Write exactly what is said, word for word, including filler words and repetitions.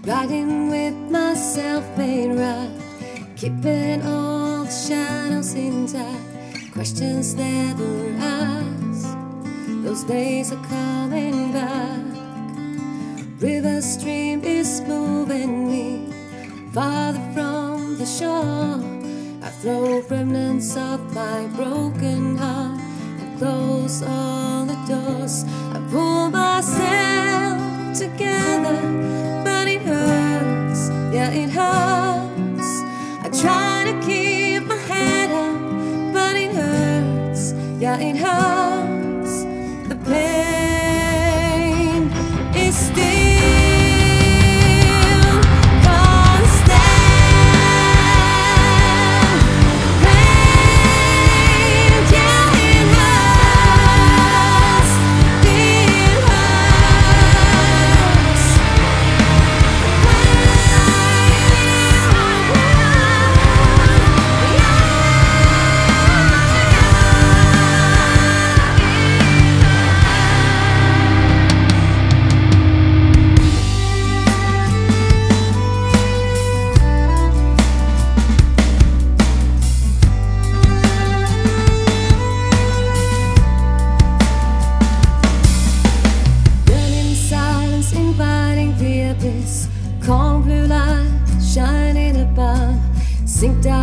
riding with my self-made ride, keeping all the shadows intact. Questions never asked, those days are coming back. River stream is moving me farther from the shore. I throw remnants of my broken heart and close all the doors. I pull myself together, but it hurts, yeah it hurts. I try to keep my head up, but it hurts, yeah it hurts. The pain is still calm blue light shining above. Sink down